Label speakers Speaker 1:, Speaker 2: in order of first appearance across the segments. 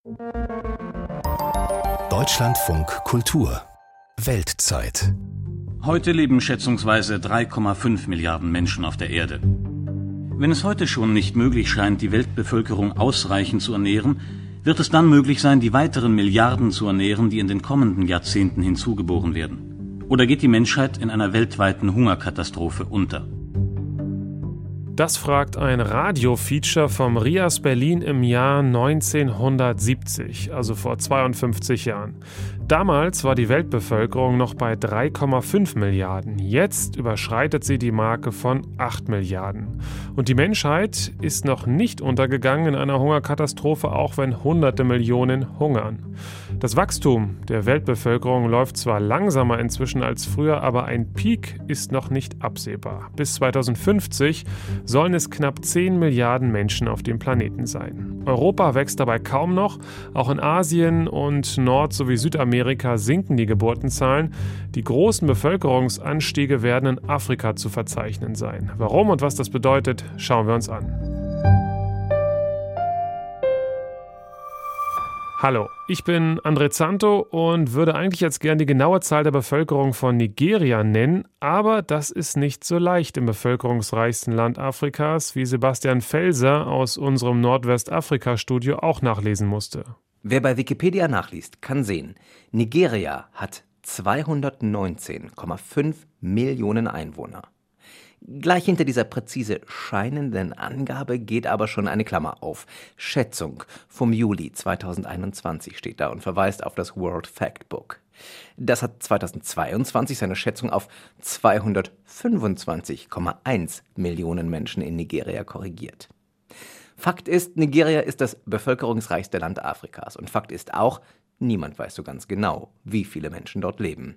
Speaker 1: Deutschlandfunk Kultur Weltzeit.
Speaker 2: Heute leben schätzungsweise 3,5 Milliarden Menschen auf der Erde. Wenn es heute schon nicht möglich scheint, die Weltbevölkerung ausreichend zu ernähren, wird es dann möglich sein, die weiteren Milliarden zu ernähren, die in den kommenden Jahrzehnten hinzugeboren werden? Oder geht die Menschheit in einer weltweiten Hungerkatastrophe unter?
Speaker 3: Das fragt ein Radiofeature vom RIAS Berlin im Jahr 1970, also vor 52 Jahren. Damals war die Weltbevölkerung noch bei 3,5 Milliarden. Jetzt überschreitet sie die Marke von 8 Milliarden. Und die Menschheit ist noch nicht untergegangen in einer Hungerkatastrophe, auch wenn hunderte Millionen hungern. Das Wachstum der Weltbevölkerung läuft zwar langsamer inzwischen als früher, aber ein Peak ist noch nicht absehbar. Bis 2050 sollen es knapp 10 Milliarden Menschen auf dem Planeten sein. Europa wächst dabei kaum noch. Auch in Asien und Nord- sowie Südamerika sinken die Geburtenzahlen. Die großen Bevölkerungsanstiege werden in Afrika zu verzeichnen sein. Warum und was das bedeutet, schauen wir uns an. Hallo, ich bin André Zanto und würde eigentlich jetzt gern die genaue Zahl der Bevölkerung von Nigeria nennen, aber das ist nicht so leicht im bevölkerungsreichsten Land Afrikas, wie Sebastian Felser aus unserem Nordwestafrika-Studio auch nachlesen musste.
Speaker 4: Wer bei Wikipedia nachliest, kann sehen, Nigeria hat 219,5 Millionen Einwohner. Gleich hinter dieser präzise scheinenden Angabe geht aber schon eine Klammer auf. Schätzung vom Juli 2021 steht da und verweist auf das World Factbook. Das hat 2022 seine Schätzung auf 225,1 Millionen Menschen in Nigeria korrigiert. Fakt ist, Nigeria ist das bevölkerungsreichste Land Afrikas. Und Fakt ist auch, niemand weiß so ganz genau, wie viele Menschen dort leben.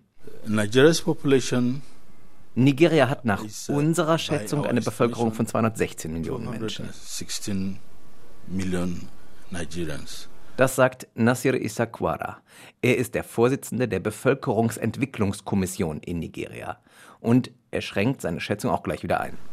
Speaker 4: Nigeria hat nach unserer Schätzung eine Bevölkerung von 216 Millionen Menschen. Das sagt Nasir Isakwara. Er ist der Vorsitzende der Bevölkerungsentwicklungskommission in Nigeria. Und er schränkt seine Schätzung auch gleich wieder ein.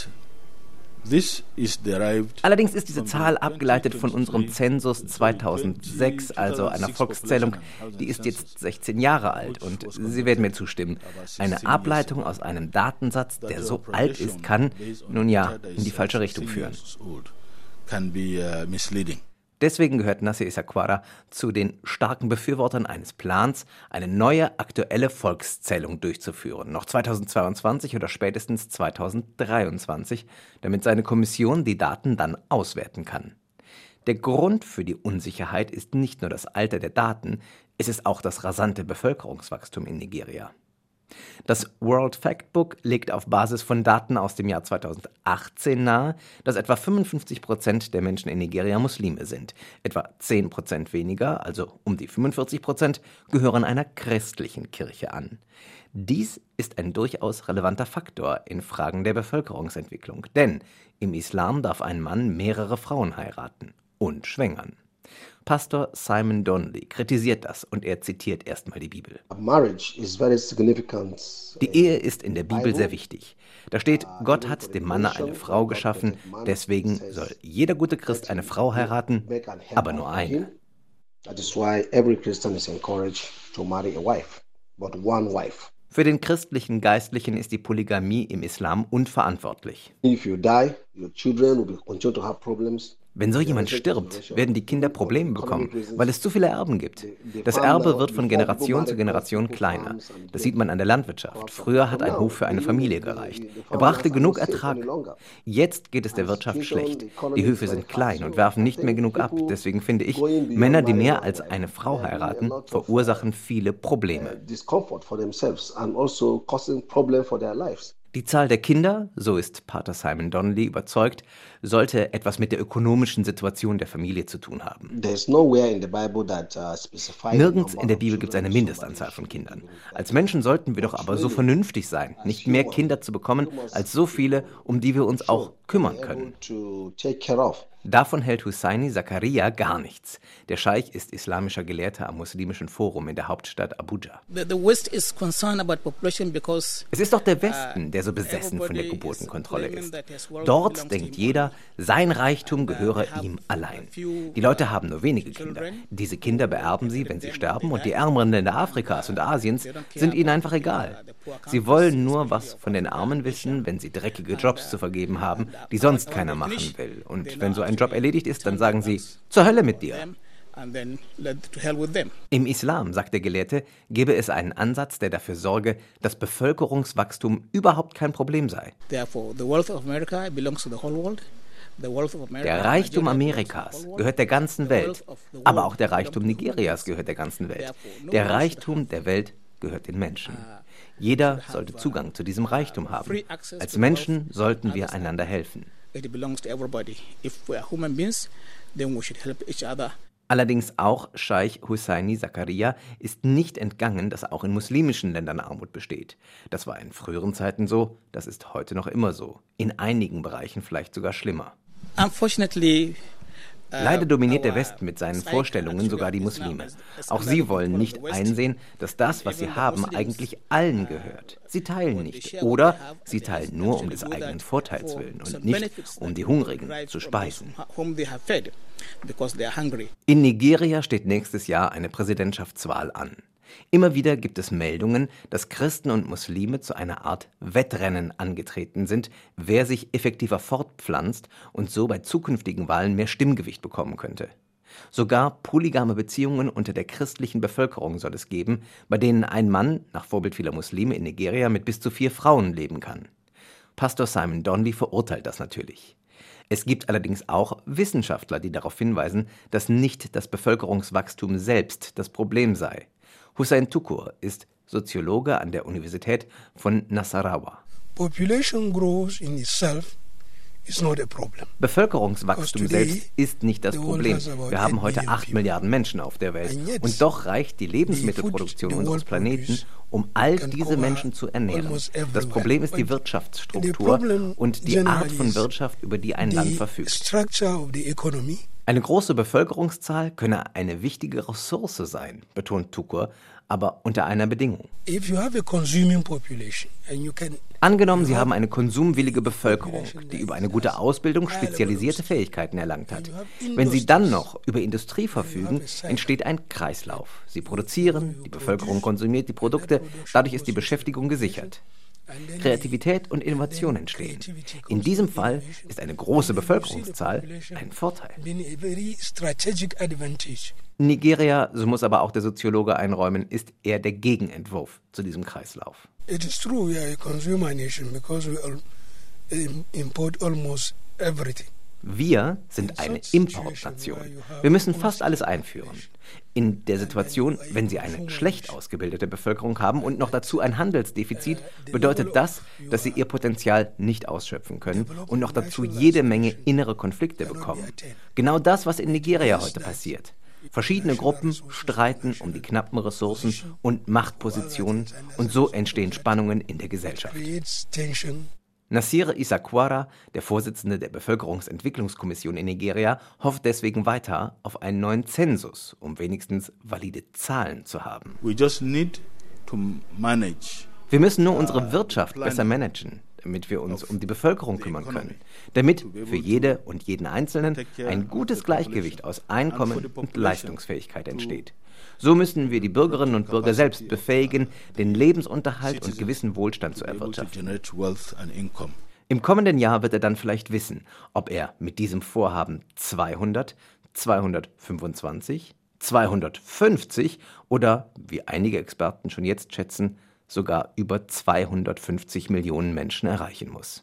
Speaker 4: Allerdings ist diese Zahl abgeleitet von unserem Zensus 2006, also einer Volkszählung, die ist jetzt 16 Jahre alt. Und Sie werden mir zustimmen, eine Ableitung aus einem Datensatz, der so alt ist, kann, nun ja, in die falsche Richtung führen. Deswegen gehört Nasir Isakwara zu den starken Befürwortern eines Plans, eine neue, aktuelle Volkszählung durchzuführen, noch 2022 oder spätestens 2023, damit seine Kommission die Daten dann auswerten kann. Der Grund für die Unsicherheit ist nicht nur das Alter der Daten, es ist auch das rasante Bevölkerungswachstum in Nigeria. Das World Factbook legt auf Basis von Daten aus dem Jahr 2018 nahe, dass etwa 55% der Menschen in Nigeria Muslime sind. Etwa 10% weniger, also um die 45%, gehören einer christlichen Kirche an. Dies ist ein durchaus relevanter Faktor in Fragen der Bevölkerungsentwicklung, denn im Islam darf ein Mann mehrere Frauen heiraten und schwängern. Pastor Simon Donnelly kritisiert das und er zitiert erstmal die Bibel. Die Ehe ist in der Bibel sehr wichtig. Da steht, Gott hat dem Mann eine Frau geschaffen, deswegen soll jeder gute Christ eine Frau heiraten, aber nur eine. Für den christlichen Geistlichen ist die Polygamie im Islam unverantwortlich. Wenn so jemand stirbt, werden die Kinder Probleme bekommen, weil es zu viele Erben gibt. Das Erbe wird von Generation zu Generation kleiner. Das sieht man an der Landwirtschaft. Früher hat ein Hof für eine Familie gereicht. Er brachte genug Ertrag. Jetzt geht es der Wirtschaft schlecht. Die Höfe sind klein und werfen nicht mehr genug ab. Deswegen finde ich, Männer, die mehr als eine Frau heiraten, verursachen viele Probleme. Die Zahl der Kinder, so ist Pater Simon Donnelly überzeugt, sollte etwas mit der ökonomischen Situation der Familie zu tun haben. Nirgends in der Bibel gibt es eine Mindestanzahl von Kindern. Als Menschen sollten wir doch aber so vernünftig sein, nicht mehr Kinder zu bekommen als so viele, um die wir uns auch kümmern können. Davon hält Husseini Zakaria gar nichts. Der Scheich ist islamischer Gelehrter am Muslimischen Forum in der Hauptstadt Abuja. Es ist doch der Westen, der so besessen von der Geburtenkontrolle ist. Dort denkt jeder, sein Reichtum gehöre ihm allein. Die Leute haben nur wenige Kinder. Diese Kinder beerben sie, wenn sie sterben, und die ärmeren Länder Afrikas und Asiens sind ihnen einfach egal. Sie wollen nur was von den Armen wissen, wenn sie dreckige Jobs zu vergeben haben, die sonst keiner machen will. Und wenn so ein Job erledigt ist, dann sagen sie, zur Hölle mit dir. Im Islam, sagt der Gelehrte, gebe es einen Ansatz, der dafür sorge, dass Bevölkerungswachstum überhaupt kein Problem sei. Der Reichtum Amerikas gehört der ganzen Welt, aber auch der Reichtum Nigerias gehört der ganzen Welt. Der Reichtum der Welt gehört den Menschen. Jeder sollte Zugang zu diesem Reichtum haben. Als Menschen sollten wir einander helfen. Allerdings auch Scheich Husseini Zakaria ist nicht entgangen, dass auch in muslimischen Ländern Armut besteht. Das war in früheren Zeiten so, das ist heute noch immer so. In einigen Bereichen vielleicht sogar schlimmer. Leider dominiert der Westen mit seinen Vorstellungen sogar die Muslime. Auch sie wollen nicht einsehen, dass das, was sie haben, eigentlich allen gehört. Sie teilen nicht oder sie teilen nur um des eigenen Vorteils willen und nicht, um die Hungrigen zu speisen. In Nigeria steht nächstes Jahr eine Präsidentschaftswahl an. Immer wieder gibt es Meldungen, dass Christen und Muslime zu einer Art Wettrennen angetreten sind, wer sich effektiver fortpflanzt und so bei zukünftigen Wahlen mehr Stimmgewicht bekommen könnte. Sogar polygame Beziehungen unter der christlichen Bevölkerung soll es geben, bei denen ein Mann, nach Vorbild vieler Muslime in Nigeria, mit bis zu 4 Frauen leben kann. Pastor Simon Donley verurteilt das natürlich. Es gibt allerdings auch Wissenschaftler, die darauf hinweisen, dass nicht das Bevölkerungswachstum selbst das Problem sei. Hussein Tukur ist Soziologe an der Universität von Nasarawa. Bevölkerungswachstum selbst ist nicht das Problem. Wir haben heute 8 Milliarden Menschen auf der Welt. Und doch reicht die Lebensmittelproduktion unseres Planeten, um all diese Menschen zu ernähren. Das Problem ist die Wirtschaftsstruktur und die Art von Wirtschaft, über die ein Land verfügt. Eine große Bevölkerungszahl könne eine wichtige Ressource sein, betont Tukur, aber unter einer Bedingung. Angenommen, Sie haben eine konsumwillige Bevölkerung, die über eine gute Ausbildung spezialisierte Fähigkeiten erlangt hat. Wenn Sie dann noch über Industrie verfügen, entsteht ein Kreislauf. Sie produzieren, die Bevölkerung konsumiert die Produkte, dadurch ist die Beschäftigung gesichert. Kreativität und Innovation entstehen. In diesem Fall ist eine große Bevölkerungszahl ein Vorteil. Nigeria, so muss aber auch der Soziologe einräumen, ist eher der Gegenentwurf zu diesem Kreislauf.
Speaker 5: It is true we are a consumer nation because we all import almost everything.
Speaker 4: Wir sind eine Importnation. Wir müssen fast alles einführen. In der Situation, wenn Sie eine schlecht ausgebildete Bevölkerung haben und noch dazu ein Handelsdefizit, bedeutet das, dass Sie Ihr Potenzial nicht ausschöpfen können und noch dazu jede Menge innere Konflikte bekommen. Genau das, was in Nigeria heute passiert. Verschiedene Gruppen streiten um die knappen Ressourcen und Machtpositionen und so entstehen Spannungen in der Gesellschaft. Nasir Isakwara, der Vorsitzende der Bevölkerungsentwicklungskommission in Nigeria, hofft deswegen weiter auf einen neuen Zensus, um wenigstens valide Zahlen zu haben. Wir müssen nur unsere Wirtschaft besser managen, damit wir uns um die Bevölkerung kümmern können, damit für jede und jeden Einzelnen ein gutes Gleichgewicht aus Einkommen und Leistungsfähigkeit entsteht. So müssen wir die Bürgerinnen und Bürger selbst befähigen, den Lebensunterhalt und gewissen Wohlstand zu erwirtschaften. Im kommenden Jahr wird er dann vielleicht wissen, ob er mit diesem Vorhaben 200, 225, 250 oder, wie einige Experten schon jetzt schätzen, sogar über 250 Millionen Menschen erreichen muss.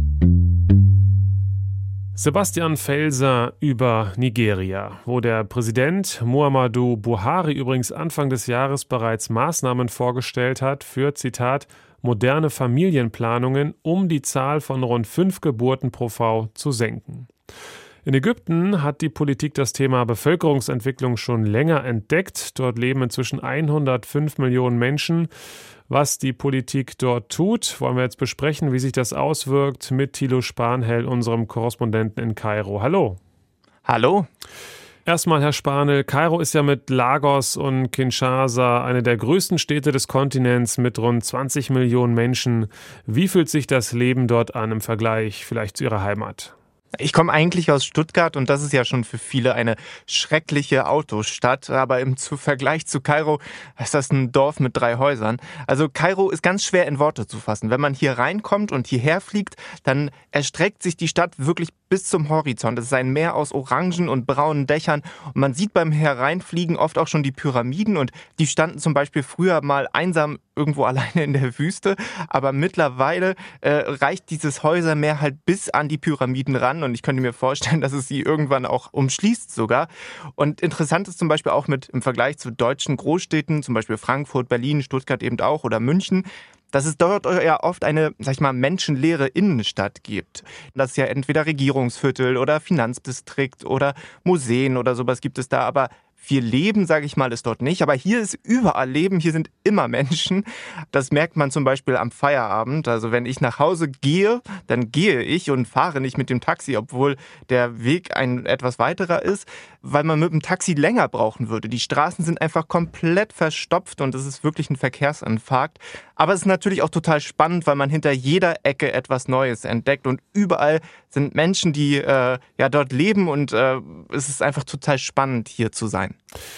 Speaker 3: Sebastian Felser über Nigeria, wo der Präsident Muhammadu Buhari übrigens Anfang des Jahres bereits Maßnahmen vorgestellt hat für, Zitat, moderne Familienplanungen, um die Zahl von rund 5 Geburten pro Frau zu senken. In Ägypten hat die Politik das Thema Bevölkerungsentwicklung schon länger entdeckt. Dort leben inzwischen 105 Millionen Menschen. Was die Politik dort tut, wollen wir jetzt besprechen, wie sich das auswirkt mit Thilo Spanhel, unserem Korrespondenten in Kairo. Hallo.
Speaker 6: Hallo.
Speaker 3: Erstmal, Herr Spanel, Kairo ist ja mit Lagos und Kinshasa eine der größten Städte des Kontinents mit rund 20 Millionen Menschen. Wie fühlt sich das Leben dort an im Vergleich vielleicht zu Ihrer Heimat?
Speaker 6: Ich komme eigentlich aus Stuttgart und das ist ja schon für viele eine schreckliche Autostadt, aber im Vergleich zu Kairo ist das ein Dorf mit 3 Häusern. Also Kairo ist ganz schwer in Worte zu fassen. Wenn man hier reinkommt und hierher fliegt, dann erstreckt sich die Stadt wirklich bis zum Horizont. Es ist ein Meer aus orangen und braunen Dächern und man sieht beim Hereinfliegen oft auch schon die Pyramiden und die standen zum Beispiel früher mal einsam irgendwo alleine in der Wüste, aber mittlerweile reicht dieses Häusermeer halt bis an die Pyramiden ran und ich könnte mir vorstellen, dass es sie irgendwann auch umschließt sogar. Und interessant ist zum Beispiel auch im Vergleich zu deutschen Großstädten, zum Beispiel Frankfurt, Berlin, Stuttgart eben auch oder München, dass es dort ja oft eine, menschenleere Innenstadt gibt. Das ist ja entweder Regierungsviertel oder Finanzdistrikt oder Museen oder sowas gibt es da, aber viel Leben, sage ich mal, ist dort nicht. Aber hier ist überall Leben, hier sind immer Menschen. Das merkt man zum Beispiel am Feierabend. Also wenn ich nach Hause gehe, dann gehe ich und fahre nicht mit dem Taxi, obwohl der Weg ein etwas weiterer ist, weil man mit dem Taxi länger brauchen würde. Die Straßen sind einfach komplett verstopft und es ist wirklich ein Verkehrsinfarkt. Aber es ist natürlich auch total spannend, weil man hinter jeder Ecke etwas Neues entdeckt und überall sind Menschen, die dort leben und es ist einfach total spannend, hier zu sein.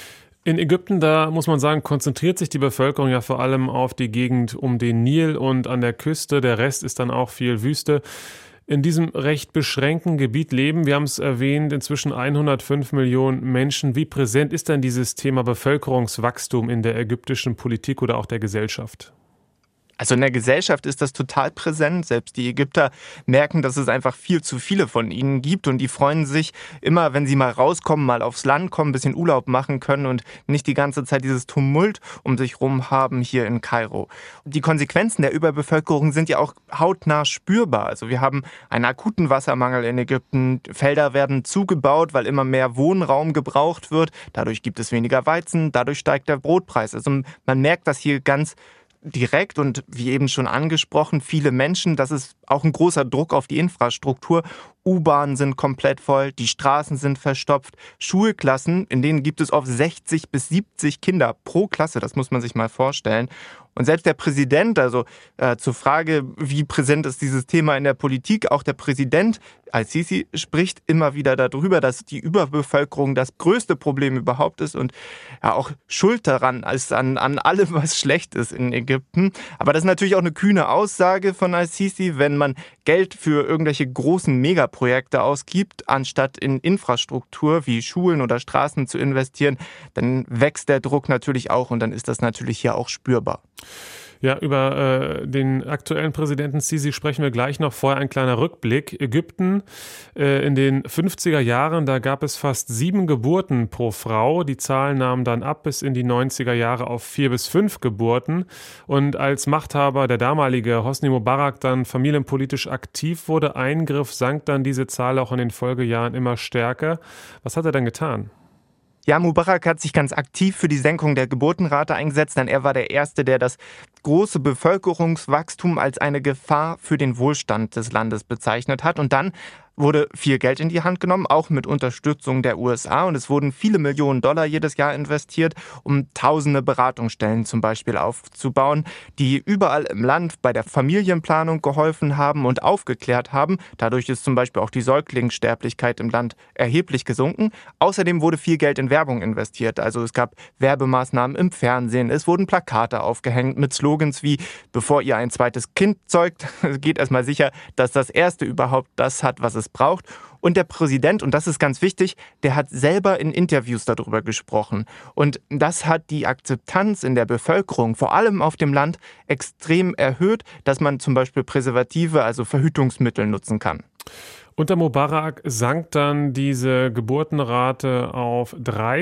Speaker 3: In Ägypten, da muss man sagen, konzentriert sich die Bevölkerung ja vor allem auf die Gegend um den Nil und an der Küste. Der Rest ist dann auch viel Wüste. In diesem recht beschränkten Gebiet leben, wir haben es erwähnt, inzwischen 105 Millionen Menschen. Wie präsent ist denn dieses Thema Bevölkerungswachstum in der ägyptischen Politik oder auch der Gesellschaft?
Speaker 6: Also in der Gesellschaft ist das total präsent. Selbst die Ägypter merken, dass es einfach viel zu viele von ihnen gibt und die freuen sich immer, wenn sie mal rauskommen, mal aufs Land kommen, ein bisschen Urlaub machen können und nicht die ganze Zeit dieses Tumult um sich rum haben hier in Kairo. Die Konsequenzen der Überbevölkerung sind ja auch hautnah spürbar. Also wir haben einen akuten Wassermangel in Ägypten. Felder werden zugebaut, weil immer mehr Wohnraum gebraucht wird. Dadurch gibt es weniger Weizen, dadurch steigt der Brotpreis. Also man merkt das hier ganz direkt und wie eben schon angesprochen, viele Menschen, das ist auch ein großer Druck auf die Infrastruktur. U-Bahnen sind komplett voll, die Straßen sind verstopft, Schulklassen, in denen gibt es oft 60 bis 70 Kinder pro Klasse, das muss man sich mal vorstellen. Und selbst der Präsident, also zur Frage, wie präsent ist dieses Thema in der Politik, auch der Präsident Al-Sisi spricht immer wieder darüber, dass die Überbevölkerung das größte Problem überhaupt ist und ja auch schuld daran ist an allem, was schlecht ist in Ägypten. Aber das ist natürlich auch eine kühne Aussage von Al-Sisi, wenn man Geld für irgendwelche großen Megaprojekte ausgibt, anstatt in Infrastruktur wie Schulen oder Straßen zu investieren, dann wächst der Druck natürlich auch und dann ist das natürlich hier auch spürbar.
Speaker 3: Ja, über den aktuellen Präsidenten Sisi sprechen wir gleich noch. Vorher ein kleiner Rückblick. Ägypten in den 50er Jahren, da gab es fast 7 Geburten pro Frau. Die Zahl nahm dann ab bis in die 90er Jahre auf 4 bis 5 Geburten. Und als Machthaber der damalige Hosni Mubarak dann familienpolitisch aktiv wurde, sank dann diese Zahl auch in den Folgejahren immer stärker. Was hat er dann getan?
Speaker 6: Ja, Mubarak hat sich ganz aktiv für die Senkung der Geburtenrate eingesetzt, denn er war der Erste, der das große Bevölkerungswachstum als eine Gefahr für den Wohlstand des Landes bezeichnet hat. Und dann wurde viel Geld in die Hand genommen, auch mit Unterstützung der USA. Und es wurden viele Millionen Dollar jedes Jahr investiert, um tausende Beratungsstellen zum Beispiel aufzubauen, die überall im Land bei der Familienplanung geholfen haben und aufgeklärt haben. Dadurch ist zum Beispiel auch die Säuglingssterblichkeit im Land erheblich gesunken. Außerdem wurde viel Geld in Werbung investiert. Also es gab Werbemaßnahmen im Fernsehen. Es wurden Plakate aufgehängt mit Slogans wie: Bevor ihr ein zweites Kind zeugt, geht erstmal sicher, dass das erste überhaupt das hat, was es braucht. Und der Präsident, und das ist ganz wichtig, der hat selber in Interviews darüber gesprochen. Und das hat die Akzeptanz in der Bevölkerung, vor allem auf dem Land, extrem erhöht, dass man zum Beispiel Präservative, also Verhütungsmittel, nutzen kann.
Speaker 3: Unter Mubarak sank dann diese Geburtenrate auf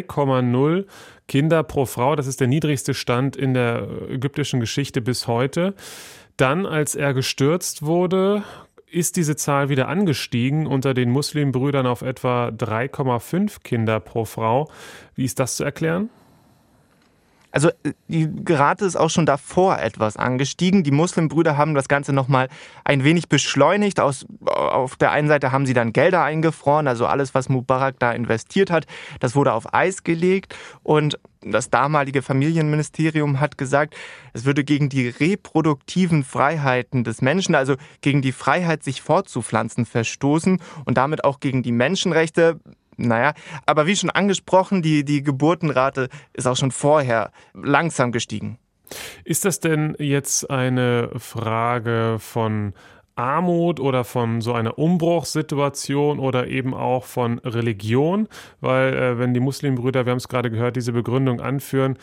Speaker 3: 3,0 Kinder pro Frau. Das ist der niedrigste Stand in der ägyptischen Geschichte bis heute. Dann, als er gestürzt wurde, ist diese Zahl wieder angestiegen unter den Muslimbrüdern auf etwa 3,5 Kinder pro Frau. Wie ist das zu erklären?
Speaker 6: Also die Rate ist auch schon davor etwas angestiegen. Die Muslimbrüder haben das Ganze nochmal ein wenig beschleunigt. Auf der einen Seite haben sie dann Gelder eingefroren, also alles, was Mubarak da investiert hat, das wurde auf Eis gelegt. Und das damalige Familienministerium hat gesagt, es würde gegen die reproduktiven Freiheiten des Menschen, also gegen die Freiheit, sich fortzupflanzen, verstoßen und damit auch gegen die Menschenrechte. Naja, aber wie schon angesprochen, die Geburtenrate ist auch schon vorher langsam gestiegen.
Speaker 3: Ist das denn jetzt eine Frage von Armut oder von so einer Umbruchssituation oder eben auch von Religion? Weil wenn die Muslimbrüder, wir haben es gerade gehört, diese Begründung anführen,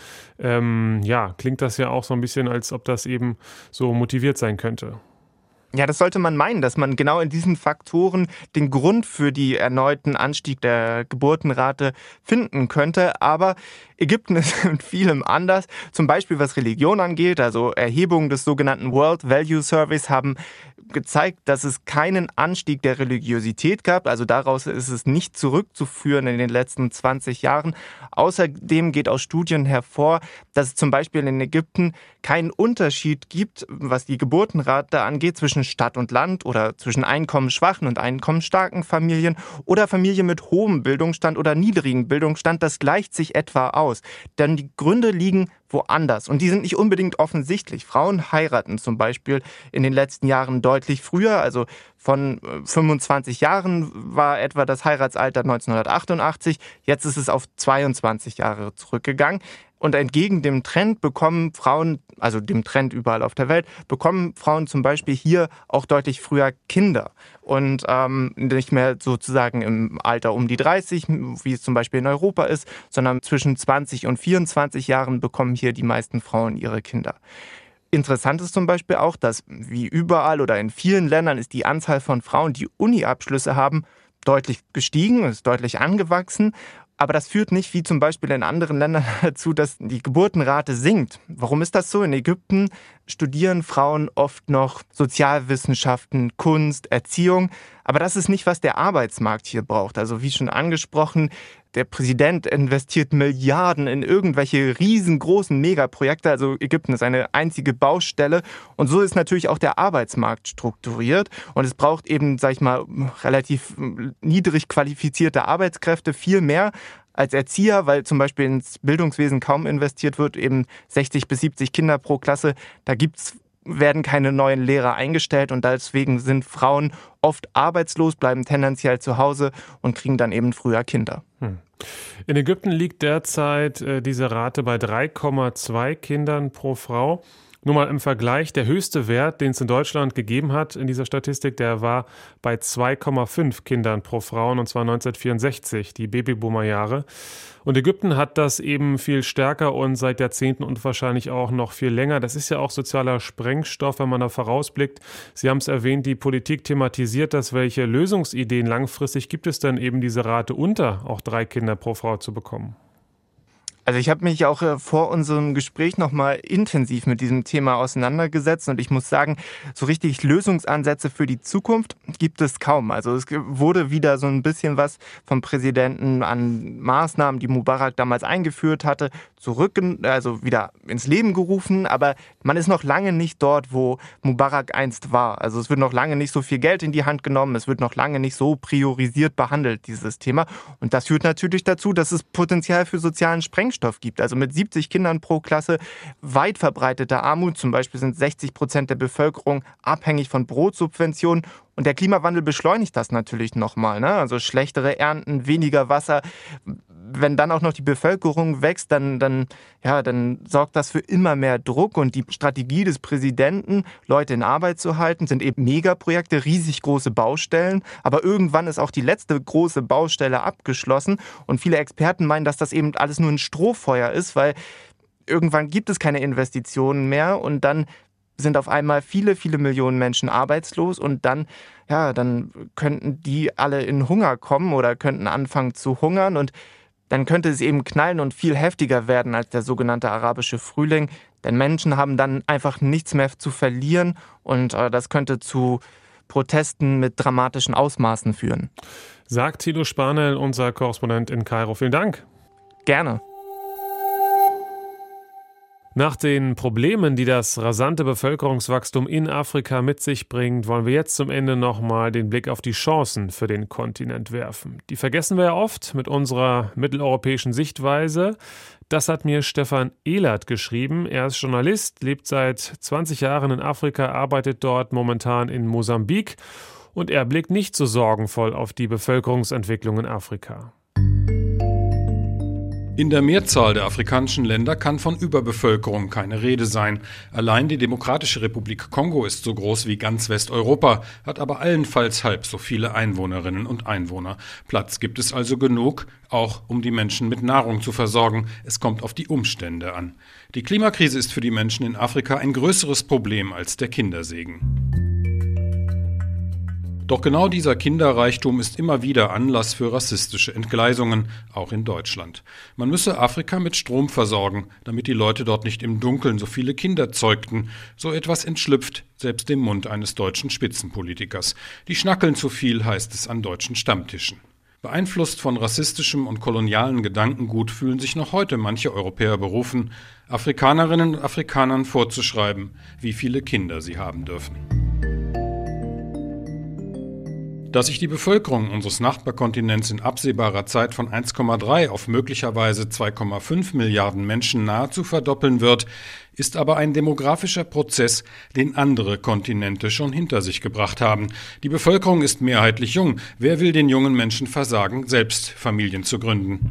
Speaker 3: klingt das ja auch so ein bisschen, als ob das eben so motiviert sein könnte.
Speaker 6: Ja, das sollte man meinen, dass man genau in diesen Faktoren den Grund für die erneuten Anstieg der Geburtenrate finden könnte. Aber Ägypten ist mit vielem anders. Zum Beispiel was Religion angeht, also Erhebungen des sogenannten World Value Surveys haben gezeigt, dass es keinen Anstieg der Religiosität gab. Also daraus ist es nicht zurückzuführen in den letzten 20 Jahren. Außerdem geht aus Studien hervor, dass es zum Beispiel in Ägypten keinen Unterschied gibt, was die Geburtenrate angeht, zwischen Stadt und Land oder zwischen einkommensschwachen und einkommensstarken Familien oder Familien mit hohem Bildungsstand oder niedrigem Bildungsstand. Das gleicht sich etwa aus. Denn die Gründe liegen woanders. Und die sind nicht unbedingt offensichtlich. Frauen heiraten zum Beispiel in den letzten Jahren deutlich früher. Also von 25 Jahren war etwa das Heiratsalter 1988. Jetzt ist es auf 22 Jahre zurückgegangen. Und entgegen dem Trend bekommen Frauen, also dem Trend überall auf der Welt, bekommen Frauen zum Beispiel hier auch deutlich früher Kinder. Und nicht mehr sozusagen im Alter um die 30, wie es zum Beispiel in Europa ist, sondern zwischen 20 und 24 Jahren bekommen hier die meisten Frauen ihre Kinder. Interessant ist zum Beispiel auch, dass wie überall oder in vielen Ländern ist die Anzahl von Frauen, die Uni-Abschlüsse haben, deutlich gestiegen, ist deutlich angewachsen. Aber das führt nicht, wie zum Beispiel in anderen Ländern, dazu, dass die Geburtenrate sinkt. Warum ist das so? In Ägypten studieren Frauen oft noch Sozialwissenschaften, Kunst, Erziehung. Aber das ist nicht, was der Arbeitsmarkt hier braucht. Also wie schon angesprochen, der Präsident investiert Milliarden in irgendwelche riesengroßen Megaprojekte. Also Ägypten ist eine einzige Baustelle. Und so ist natürlich auch der Arbeitsmarkt strukturiert. Und es braucht eben, sag ich mal, relativ niedrig qualifizierte Arbeitskräfte, viel mehr als Erzieher, weil zum Beispiel ins Bildungswesen kaum investiert wird, eben 60 bis 70 Kinder pro Klasse. Werden keine neuen Lehrer eingestellt und deswegen sind Frauen oft arbeitslos, bleiben tendenziell zu Hause und kriegen dann eben früher Kinder.
Speaker 3: In Ägypten liegt derzeit diese Rate bei 3,2 Kindern pro Frau. Nur mal im Vergleich, der höchste Wert, den es in Deutschland gegeben hat in dieser Statistik, der war bei 2,5 Kindern pro Frau, und zwar 1964, die Babyboomer-Jahre. Und Ägypten hat das eben viel stärker und seit Jahrzehnten und wahrscheinlich auch noch viel länger. Das ist ja auch sozialer Sprengstoff, wenn man da vorausblickt. Sie haben es erwähnt, die Politik thematisiert das. Welche Lösungsideen langfristig gibt es denn, eben diese Rate unter auch 3 Kinder pro Frau zu bekommen?
Speaker 6: Also ich habe mich auch vor unserem Gespräch nochmal intensiv mit diesem Thema auseinandergesetzt und ich muss sagen, so richtig Lösungsansätze für die Zukunft gibt es kaum. Also es wurde wieder so ein bisschen was vom Präsidenten an Maßnahmen, die Mubarak damals eingeführt hatte, wieder ins Leben gerufen, aber man ist noch lange nicht dort, wo Mubarak einst war. Also es wird noch lange nicht so viel Geld in die Hand genommen, es wird noch lange nicht so priorisiert behandelt, dieses Thema. Und das führt natürlich dazu, dass es Potenzial für sozialen Sprengstoff gibt. Also mit 70 Kindern pro Klasse, weit verbreitete Armut, zum Beispiel sind 60% der Bevölkerung abhängig von Brotsubventionen. Und der Klimawandel beschleunigt das natürlich nochmal, ne? Also schlechtere Ernten, weniger Wasser. Wenn dann auch noch die Bevölkerung wächst, dann sorgt das für immer mehr Druck. Und die Strategie des Präsidenten, Leute in Arbeit zu halten, sind eben Megaprojekte, riesig große Baustellen. Aber irgendwann ist auch die letzte große Baustelle abgeschlossen. Und viele Experten meinen, dass das eben alles nur ein Strohfeuer ist, weil irgendwann gibt es keine Investitionen mehr und dann sind auf einmal viele, viele Millionen Menschen arbeitslos und dann könnten die alle in Hunger kommen oder könnten anfangen zu hungern und dann könnte es eben knallen und viel heftiger werden als der sogenannte arabische Frühling. Denn Menschen haben dann einfach nichts mehr zu verlieren und das könnte zu Protesten mit dramatischen Ausmaßen führen.
Speaker 3: Sagt Thilo Spanel, unser Korrespondent in Kairo. Vielen Dank.
Speaker 6: Gerne.
Speaker 3: Nach den Problemen, die das rasante Bevölkerungswachstum in Afrika mit sich bringt, wollen wir jetzt zum Ende nochmal den Blick auf die Chancen für den Kontinent werfen. Die vergessen wir ja oft mit unserer mitteleuropäischen Sichtweise. Das hat mir Stefan Ehlert geschrieben. Er ist Journalist, lebt seit 20 Jahren in Afrika, arbeitet dort momentan in Mosambik und er blickt nicht so sorgenvoll auf die Bevölkerungsentwicklung in Afrika.
Speaker 7: In der Mehrzahl der afrikanischen Länder kann von Überbevölkerung keine Rede sein. Allein die Demokratische Republik Kongo ist so groß wie ganz Westeuropa, hat aber allenfalls halb so viele Einwohnerinnen und Einwohner. Platz gibt es also genug, auch um die Menschen mit Nahrung zu versorgen. Es kommt auf die Umstände an. Die Klimakrise ist für die Menschen in Afrika ein größeres Problem als der Kindersegen. Doch genau dieser Kinderreichtum ist immer wieder Anlass für rassistische Entgleisungen, auch in Deutschland. Man müsse Afrika mit Strom versorgen, damit die Leute dort nicht im Dunkeln so viele Kinder zeugten. So etwas entschlüpft selbst dem Mund eines deutschen Spitzenpolitikers. Die schnackeln zu viel, heißt es an deutschen Stammtischen. Beeinflusst von rassistischem und kolonialen Gedankengut fühlen sich noch heute manche Europäer berufen, Afrikanerinnen und Afrikanern vorzuschreiben, wie viele Kinder sie haben dürfen. Dass sich die Bevölkerung unseres Nachbarkontinents in absehbarer Zeit von 1,3 auf möglicherweise 2,5 Milliarden Menschen nahezu verdoppeln wird, ist aber ein demografischer Prozess, den andere Kontinente schon hinter sich gebracht haben. Die Bevölkerung ist mehrheitlich jung. Wer will den jungen Menschen versagen, selbst Familien zu gründen?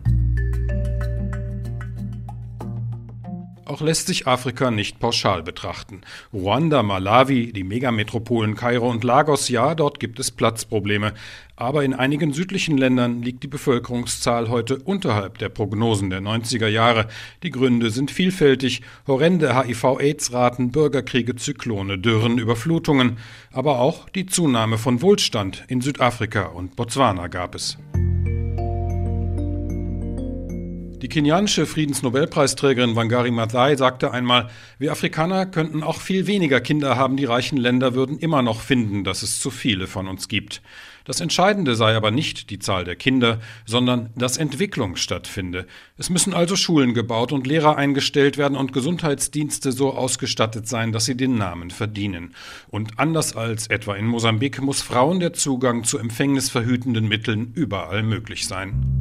Speaker 7: Auch lässt sich Afrika nicht pauschal betrachten. Ruanda, Malawi, die Megametropolen Kairo und Lagos, ja, dort gibt es Platzprobleme. Aber in einigen südlichen Ländern liegt die Bevölkerungszahl heute unterhalb der Prognosen der 90er Jahre. Die Gründe sind vielfältig: horrende HIV-AIDS-Raten, Bürgerkriege, Zyklone, Dürren, Überflutungen. Aber auch die Zunahme von Wohlstand in Südafrika und Botswana gab es. Die kenianische Friedensnobelpreisträgerin Wangari Maathai sagte einmal, wir Afrikaner könnten auch viel weniger Kinder haben, die reichen Länder würden immer noch finden, dass es zu viele von uns gibt. Das Entscheidende sei aber nicht die Zahl der Kinder, sondern dass Entwicklung stattfinde. Es müssen also Schulen gebaut und Lehrer eingestellt werden und Gesundheitsdienste so ausgestattet sein, dass sie den Namen verdienen. Und anders als etwa in Mosambik muss Frauen der Zugang zu empfängnisverhütenden Mitteln überall möglich sein.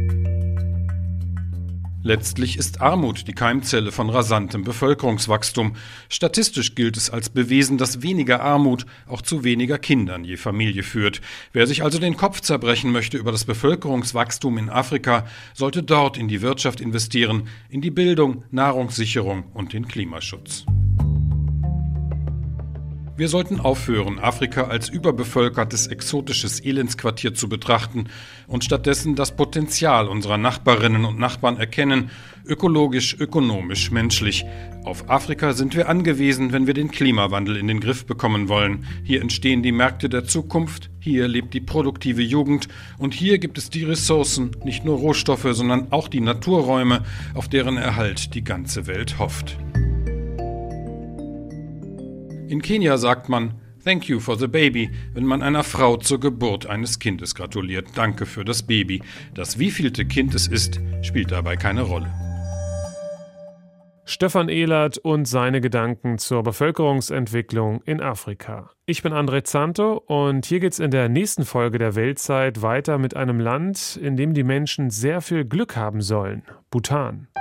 Speaker 7: Letztlich ist Armut die Keimzelle von rasantem Bevölkerungswachstum. Statistisch gilt es als bewiesen, dass weniger Armut auch zu weniger Kindern je Familie führt. Wer sich also den Kopf zerbrechen möchte über das Bevölkerungswachstum in Afrika, sollte dort in die Wirtschaft investieren, in die Bildung, Nahrungssicherung und den Klimaschutz. Wir sollten aufhören, Afrika als überbevölkertes, exotisches Elendsquartier zu betrachten und stattdessen das Potenzial unserer Nachbarinnen und Nachbarn erkennen, ökologisch, ökonomisch, menschlich. Auf Afrika sind wir angewiesen, wenn wir den Klimawandel in den Griff bekommen wollen. Hier entstehen die Märkte der Zukunft, hier lebt die produktive Jugend und hier gibt es die Ressourcen, nicht nur Rohstoffe, sondern auch die Naturräume, auf deren Erhalt die ganze Welt hofft. In Kenia sagt man "Thank you for the baby", wenn man einer Frau zur Geburt eines Kindes gratuliert. Danke für das Baby. Das wievielte Kind es ist, spielt dabei keine Rolle.
Speaker 3: Stefan Ehlert und seine Gedanken zur Bevölkerungsentwicklung in Afrika. Ich bin André Zanto und hier geht's in der nächsten Folge der Weltzeit weiter mit einem Land, in dem die Menschen sehr viel Glück haben sollen: Bhutan.